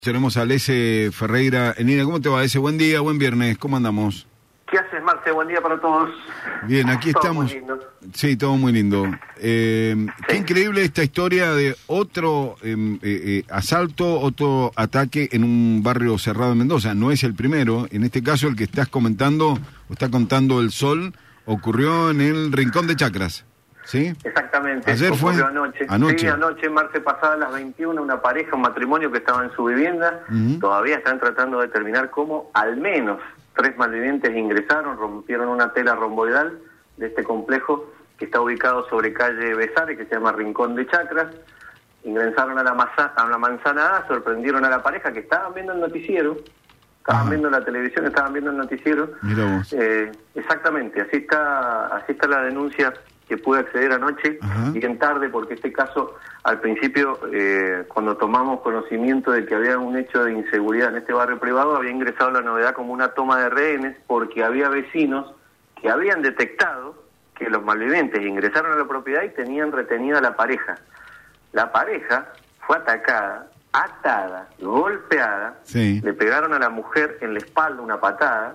Tenemos a Lese Ferreira en línea. ¿Cómo te va, Lese? Buen día, buen viernes. ¿Cómo andamos? ¿Qué haces, Marce? Buen día para todos. Bien, aquí todo estamos. Muy lindo. Sí, todo muy lindo. Qué increíble esta historia de otro asalto, otro ataque en un barrio cerrado de Mendoza. No es el primero. En este caso, el que estás comentando, o está contando El Sol, ocurrió en el Rincón de Chacras. ¿Sí? Exactamente. Ayer ocurrió fue anoche. Sí, anoche, martes pasada a las 21, una pareja, un matrimonio que estaba en su vivienda. Todavía están tratando de determinar cómo al menos 3 malvivientes ingresaron, rompieron una tela romboidal de este complejo que está ubicado sobre calle Besares, que se llama Rincón de Chacras. Ingresaron a la manzana A, sorprendieron a la pareja que estaban viendo el noticiero. Estaban viendo la televisión, estaban viendo el noticiero. Mira vos. Exactamente, así está la denuncia que pude acceder anoche, bien tarde, porque este caso, al principio, cuando tomamos conocimiento de que había un hecho de inseguridad en este barrio privado, había ingresado la novedad como una toma de rehenes, porque había vecinos que habían detectado que los malvivientes ingresaron a la propiedad y tenían retenida a la pareja. La pareja fue atacada, atada, golpeada, le pegaron a la mujer en la espalda una patada,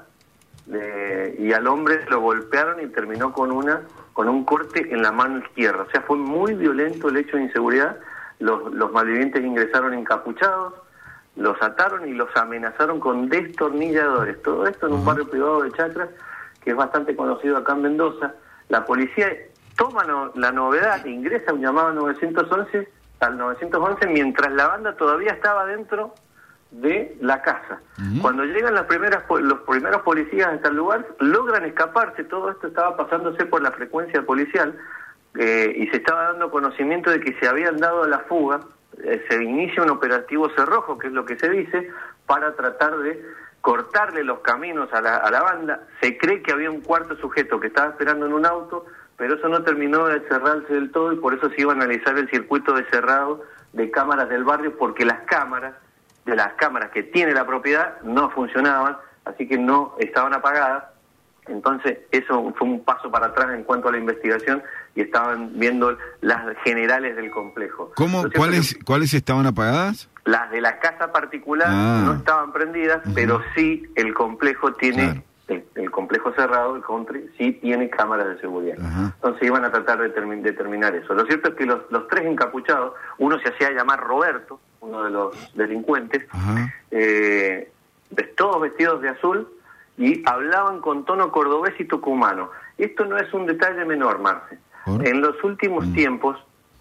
y al hombre lo golpearon y terminó con un corte en la mano izquierda. O sea, fue muy violento el hecho de inseguridad. Los malvivientes ingresaron encapuchados, los ataron y los amenazaron con destornilladores. Todo esto en un barrio privado de Chacras, que es bastante conocido acá en Mendoza. La policía toma la novedad, ingresa un llamado al 911, mientras la banda todavía estaba dentro de la casa. Cuando llegan los primeros policías a tal lugar, logran escaparse. Todo esto estaba pasándose por la frecuencia policial, y se estaba dando conocimiento de que se habían dado a la fuga. Se inicia un operativo cerrojo, que es lo que se dice, para tratar de cortarle los caminos a la banda. Se cree que había un cuarto sujeto que estaba esperando en un auto, pero eso no terminó de cerrarse del todo, y por eso se iba a analizar el circuito de cerrado de cámaras del barrio, porque las cámaras que tiene la propiedad no funcionaban, así que no estaban apagadas. Entonces eso fue un paso para atrás en cuanto a la investigación, y estaban viendo las generales del complejo. ¿Cuáles estaban apagadas? Las de la casa particular no estaban prendidas, pero sí el complejo tiene, el complejo cerrado, el country, sí tiene cámaras de seguridad. Entonces iban a tratar de determinar eso. Lo cierto es que los 3 encapuchados, uno se hacía llamar Roberto, uno de los delincuentes, todos vestidos de azul, y hablaban con tono cordobés y tucumano. Esto no es un detalle menor, Marce. En los últimos tiempos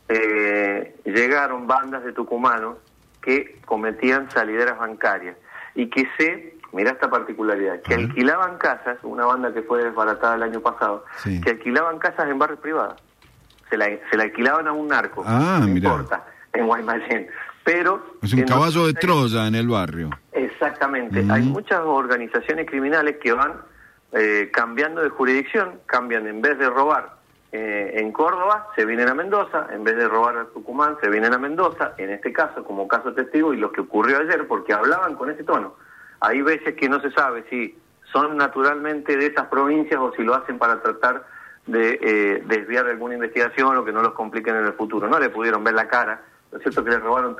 llegaron bandas de tucumanos que cometían salideras bancarias y que mirá esta particularidad, que alquilaban casas, una banda que fue desbaratada el año pasado, que alquilaban casas en barrios privados. Se la alquilaban a un narco, no importa, en Guaymallén. Pero es un caballo de Troya en el barrio. Exactamente. Hay muchas organizaciones criminales que van cambiando de jurisdicción, cambian, en vez de robar en Córdoba, se vienen a Mendoza, en vez de robar a Tucumán, se vienen a Mendoza, en este caso, como caso testigo, y lo que ocurrió ayer, porque hablaban con ese tono. Hay veces que no se sabe si son naturalmente de esas provincias o si lo hacen para tratar de desviar alguna investigación o que no los compliquen en el futuro. No le pudieron ver la cara. Lo cierto es que les robaron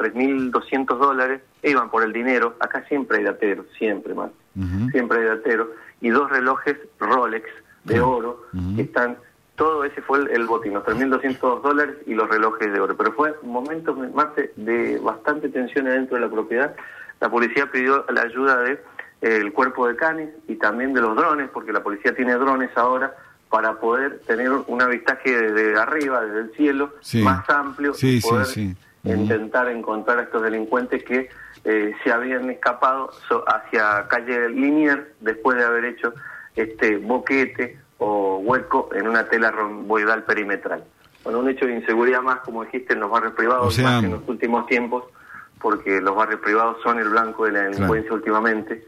$3.200, iban por el dinero. Acá siempre hay dateros, siempre más. Siempre hay dateros. Y 2 relojes Rolex de oro, que están, todo ese fue el botín, los $3.200 y los relojes de oro. Pero fue un momento más de bastante tensión adentro de la propiedad. La policía pidió la ayuda del cuerpo de canes y también de los drones, porque la policía tiene drones ahora, para poder tener un avistaje desde arriba, desde el cielo, más amplio, y poder intentar encontrar a estos delincuentes que se habían escapado hacia calle Liniers después de haber hecho este boquete o hueco en una tela romboidal perimetral. Bueno, un hecho de inseguridad más, como dijiste, en los barrios privados, más en los últimos tiempos, porque los barrios privados son el blanco de la delincuencia últimamente,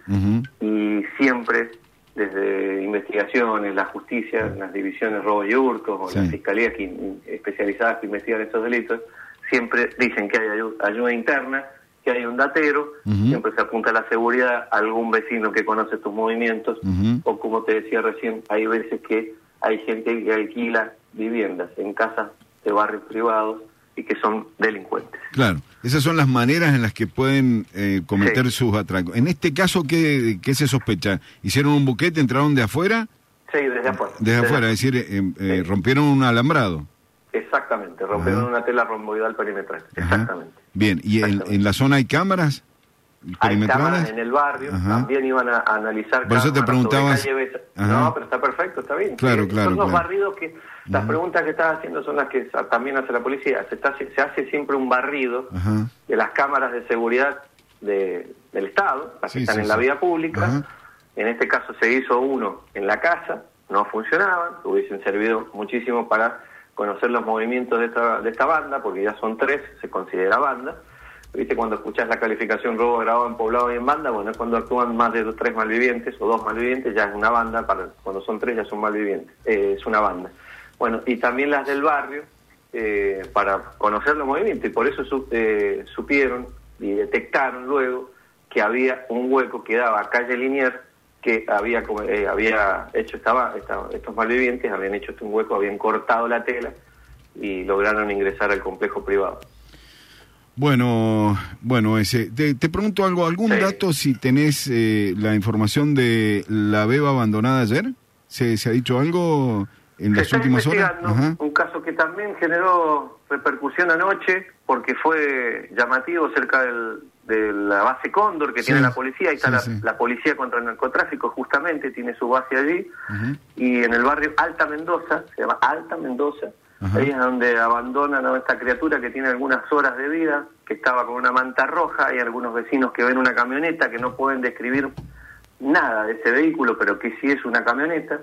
y siempre, desde investigaciones, la justicia, las divisiones robo y hurtos, o las fiscalías especializadas que investigan estos delitos, siempre dicen que hay ayuda interna, que hay un datero, siempre se apunta a la seguridad, a algún vecino que conoce tus movimientos, o como te decía recién, hay veces que hay gente que alquila viviendas en casas de barrios privados, y que son delincuentes. Claro, esas son las maneras en las que pueden cometer sus atracos. En este caso, ¿qué se sospecha? ¿Hicieron un buquete, entraron de afuera? Sí, desde afuera. Desde afuera, es decir, rompieron un alambrado. Exactamente, rompieron una tela romboidal perimetral, exactamente. Bien, ¿y en la zona hay cámaras perimetrales? Hay cámaras en el barrio, también iban a analizar. Por eso te preguntabas. No, pero está perfecto, está bien. Claro. Son los barridos que, las preguntas que estás haciendo son las que también hace la policía. Se hace siempre un barrido de las cámaras de seguridad del Estado, las que están en la vía pública. En este caso se hizo uno en la casa, no funcionaban, hubiesen servido muchísimo para conocer los movimientos de esta banda, porque ya son 3, se considera banda. ¿Viste? Cuando escuchás la calificación robo agravado en poblado y en banda, bueno, es cuando actúan más de 3 malvivientes o 2 malvivientes, ya es una banda, cuando son 3 ya son malvivientes, es una banda. Bueno, y también las del barrio, para conocer los movimientos, y por eso supieron y detectaron luego que había un hueco que daba a calle Liniers, que había hecho estos malvivientes, habían hecho un hueco, habían cortado la tela y lograron ingresar al complejo privado. Bueno, te pregunto algún dato, si tenés la información de la beba abandonada ayer. ¿Se ha dicho algo en las últimas horas? Un caso que también generó repercusión anoche, porque fue llamativo cerca de la base Cóndor que tiene la policía. Ahí está la policía contra el narcotráfico, justamente tiene su base allí, y en el barrio Alta Mendoza, se llama Alta Mendoza. Ahí es donde abandonan a esta criatura que tiene algunas horas de vida, que estaba con una manta roja. Hay algunos vecinos que ven una camioneta que no pueden describir nada de ese vehículo, pero que sí es una camioneta,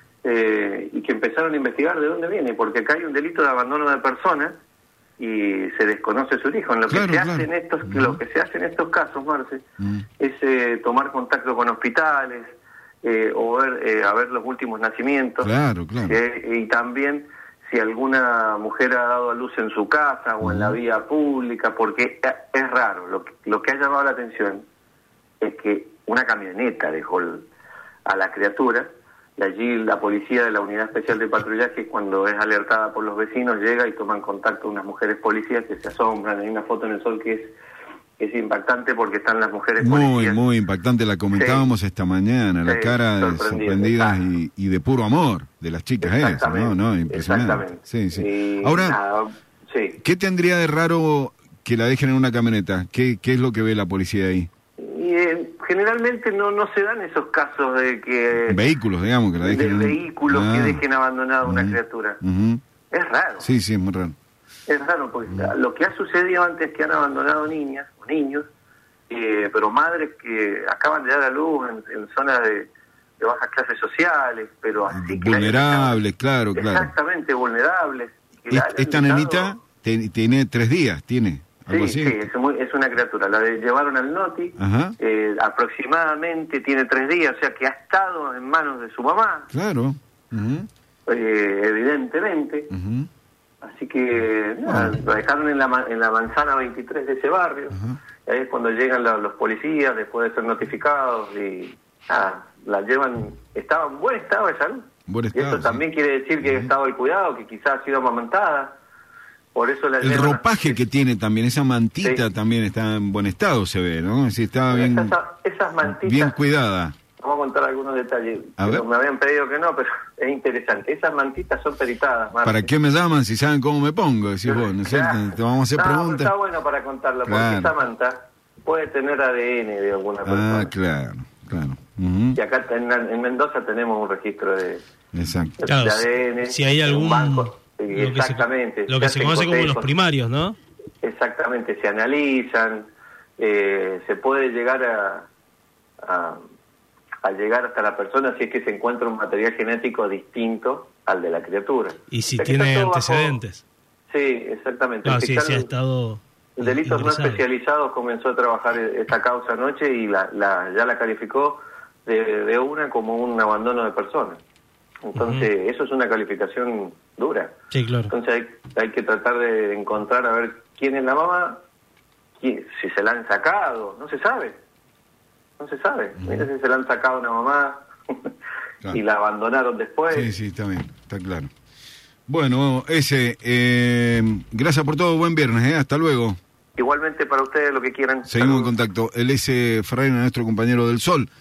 y que empezaron a investigar de dónde viene, porque acá hay un delito de abandono de personas y se desconoce su origen. Lo que se hace en estos casos, Marce, es tomar contacto con hospitales, o a ver los últimos nacimientos, y también si alguna mujer ha dado a luz en su casa o en la vía pública, porque es raro. Lo que ha llamado la atención es que una camioneta dejó a la criatura, y allí la policía de la Unidad Especial de Patrullaje, cuando es alertada por los vecinos, llega y toman contacto unas mujeres policías que se asombran. Hay una foto en el sol que es impactante, porque están las mujeres policías. Muy impactante, la comentábamos esta mañana, la cara sorprendida y de puro amor de las chicas esas, ¿no? Impresionante. Sí. Ahora, ¿qué tendría de raro que la dejen en una camioneta? ¿Qué es lo que ve la policía ahí? Y generalmente no se dan esos casos de que... Vehículos, digamos, que la dejen que dejen abandonada una criatura. Es raro. Sí, es muy raro. Es raro, porque lo que ha sucedido antes es que han abandonado niñas o niños, pero madres que acaban de dar a luz en zonas de bajas clases sociales, pero así que... Vulnerables, claro. Exactamente, vulnerables. Esta nenita tiene 3 días, ¿tiene? ¿Algo así? Sí, es una criatura. La llevaron al NOTI, aproximadamente tiene 3 días, o sea que ha estado en manos de su mamá. Claro. Evidentemente. Así que lo dejaron en la manzana 23 de ese barrio. Y ahí es cuando llegan los policías después de ser notificados y la llevan. Estaba en buen estado de salud. Y eso también quiere decir que ha estado el cuidado, que quizás ha sido amamantada. Por eso el ropaje que tiene también, esa mantita también está en buen estado, se ve, ¿no? Sí, estaba bien, esas mantitas, bien cuidada. Vamos a contar algunos detalles. Me habían pedido que no, pero es interesante. Esas mantitas son peritadas, Marce. ¿Para qué me llaman si saben cómo me pongo? Decís vos, ¿no es cierto? Te vamos a hacer preguntas. Está bueno para contarlo, porque esa manta puede tener ADN de alguna persona. Claro. Y acá en Mendoza tenemos un registro de ADN. Si hay algún banco. Exactamente. Lo que se conoce como los primarios, ¿no? Exactamente, se analizan, se puede llegar a llegar hasta la persona si es que se encuentra un material genético distinto al de la criatura. Y si tiene antecedentes. Sí, exactamente. Si ha estado Delitos no especializados comenzó a trabajar esta causa anoche y ya la calificó de una como un abandono de personas. Entonces, eso es una calificación dura. Sí, claro. Entonces hay que tratar de encontrar a ver quién es la mamá, si se la han sacado, no se sabe. Mira si se la han sacado a una mamá y la abandonaron después. Sí, está bien, está claro. Bueno, gracias por todo, buen viernes, hasta luego. Igualmente para ustedes, lo que quieran. Seguimos en contacto. El S. Ferreira, nuestro compañero del Sol.